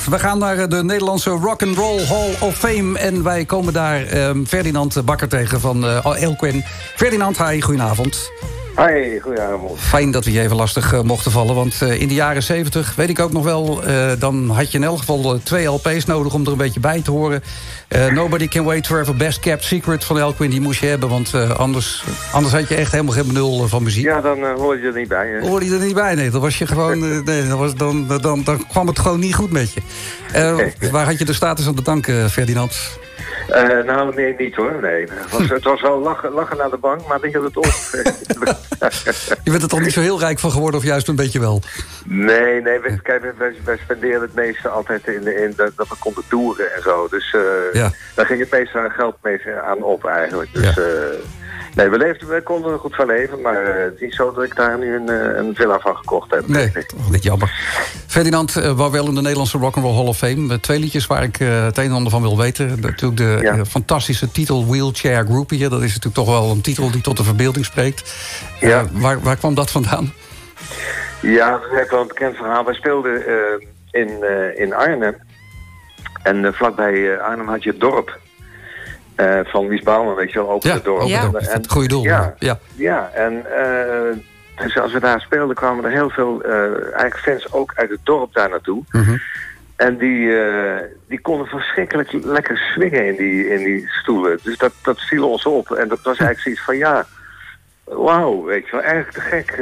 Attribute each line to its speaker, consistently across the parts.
Speaker 1: We gaan naar de Nederlandse Rock'n'Roll Hall of Fame. En wij komen daar Ferdinand Bakker tegen van Elquin. Ferdinand, hi, goedenavond.
Speaker 2: Hi, goedenavond.
Speaker 1: Fijn dat we je even lastig mochten vallen. Want in de jaren 70, weet ik ook nog wel... dan had je in elk geval 2 LP's nodig om er een beetje bij te horen. Nobody Can Wait Forever, Best Kept Secret van Elquin, die moest je hebben. Want anders had je echt helemaal geen benul van muziek.
Speaker 2: Ja, dan hoorde je er niet bij. Hè?
Speaker 1: Hoorde je er niet bij, nee. Dan was je gewoon... dan kwam het gewoon niet goed met je. Waar had je de status aan te danken, Ferdinand?
Speaker 2: Nou, nee, niet hoor. Nee. Het was wel lachen naar de bank, maar dan hield het op.
Speaker 1: Je bent er toch niet zo heel rijk van geworden, of juist een beetje wel?
Speaker 2: Nee, wij spenderen het meeste altijd in dat we konden toeren en zo. Dus daar ging het meeste geld mee aan op eigenlijk. Dus nee, we konden er goed van leven, maar het is niet zo dat ik daar nu een villa van gekocht heb.
Speaker 1: Nee, toch niet jammer. Ferdinand, wou wel in de Nederlandse Rock'n'Roll Hall of Fame. 2 liedjes waar ik het een en ander van wil weten. Natuurlijk de fantastische titel Wheelchair Groupie. Dat is natuurlijk toch wel een titel die tot de verbeelding spreekt. Ja. Waar kwam dat vandaan?
Speaker 2: Ja, dat is eigenlijk wel een bekend verhaal. Wij speelden in Arnhem. En vlakbij Arnhem had je het dorp. Van Wies Bouwman, weet je wel, open het dorp.
Speaker 1: Ja, het goede doel.
Speaker 2: Ja, en dus als we daar speelden kwamen er heel veel eigenlijk fans ook uit het dorp daar naartoe. Mm-hmm. En die konden verschrikkelijk lekker swingen in die stoelen. Dus dat viel ons op. En dat was eigenlijk zoiets van wauw, weet je wel, eigenlijk te gek.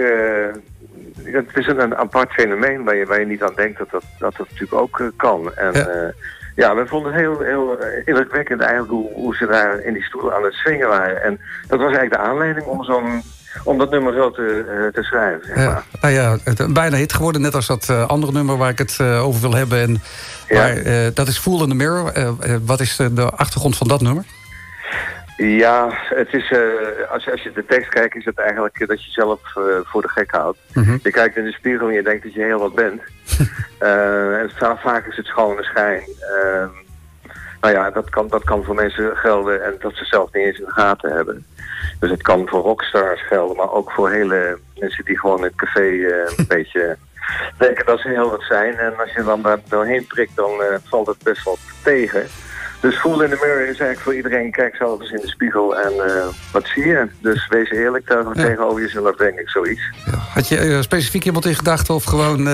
Speaker 2: Het is een apart fenomeen waar je niet aan denkt dat natuurlijk ook kan. En we vonden het heel indrukwekkend eigenlijk hoe ze daar in die stoelen aan het swingen waren. En dat was eigenlijk de aanleiding om dat nummer zo te schrijven. Zeg maar.
Speaker 1: Nou ja, bijna hit geworden, net als dat andere nummer waar ik het over wil hebben. Maar dat is Fool in the Mirror. Wat is de achtergrond van dat nummer?
Speaker 2: Ja, het is, als je de tekst kijkt, is het eigenlijk dat je zelf voor de gek houdt. Mm-hmm. Je kijkt in de spiegel en je denkt dat je heel wat bent. En vaak is het schone schijn. Dat kan voor mensen gelden en dat ze zelf niet eens in de gaten hebben. Dus het kan voor rockstars gelden, maar ook voor hele mensen die gewoon in het café een beetje denken dat ze heel wat zijn. En als je dan daar doorheen prikt, dan valt het best wel tegen. Dus Fool in the Mirror is eigenlijk voor iedereen, kijk zelf eens in de spiegel en wat zie je? Dus wees eerlijk tegenover jezelf, denk ik, zoiets. Ja.
Speaker 1: Had je specifiek iemand in gedachten of gewoon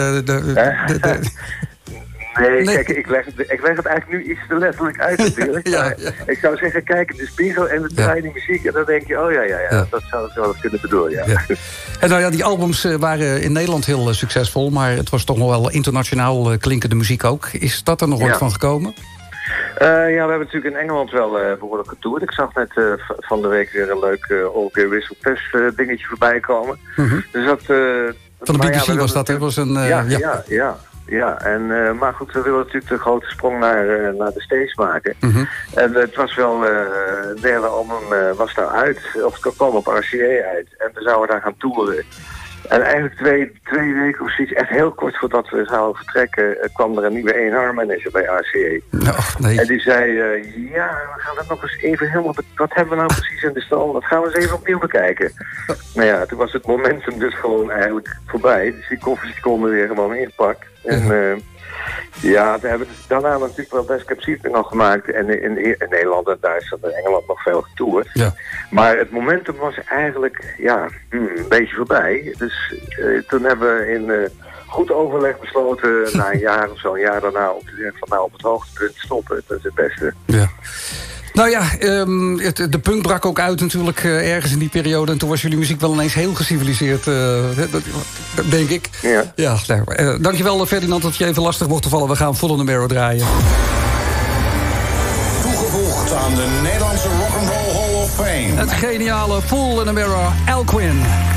Speaker 2: Nee, kijk, ik leg het eigenlijk nu iets te letterlijk uit natuurlijk. Ik zou zeggen, kijk in de spiegel en draai die muziek en dan denk je, dat zou ik wel kunnen bedoelen,
Speaker 1: En die albums waren in Nederland heel succesvol, maar het was toch nog wel internationaal klinkende muziek ook. Is dat er nog ooit van gekomen?
Speaker 2: We hebben natuurlijk in Engeland wel behoorlijk getoerd. Ik zag net van de week weer een leuk All Gay Whistle Test dingetje voorbij komen. Mm-hmm. Dus dat...
Speaker 1: van de BBC was dat, hè? Was een,
Speaker 2: maar goed, we willen natuurlijk de grote sprong naar de States maken. Mm-hmm. En het was wel, het derde album was daar uit, of het kwam op RCA uit. En we zouden daar gaan toeren. En eigenlijk twee weken of zoiets, echt heel kort voordat we zouden vertrekken, kwam er een nieuwe A&R-manager bij RCA.
Speaker 1: Nee.
Speaker 2: En die zei, we gaan dat nog eens even helemaal... Wat hebben we nou precies in de stal? Dat gaan we eens even opnieuw bekijken. Toen was het momentum dus gewoon eigenlijk voorbij. Dus die koffers konden weer gewoon ingepakt. En we hebben daarna natuurlijk wel Best Kept Secret nog gemaakt. En in Nederland en Duitsland en Engeland nog veel getoerd. Ja. Maar het momentum was eigenlijk een beetje voorbij. Dus toen hebben we in goed overleg besloten na een jaar of zo, een jaar daarna, om te zeggen van op het hoogtepunt stoppen. Dat is het beste.
Speaker 1: Ja. Nou ja, de punk brak ook uit natuurlijk ergens in die periode. En toen was jullie muziek wel ineens heel geciviliseerd, denk ik. Ja. Dankjewel Ferdinand dat je even lastig mocht vallen. We gaan Fool in the Mirror draaien.
Speaker 3: Toegevoegd aan de Nederlandse Rock'n'Roll Hall of Fame.
Speaker 1: Het geniale Fool in the Mirror, Elquin.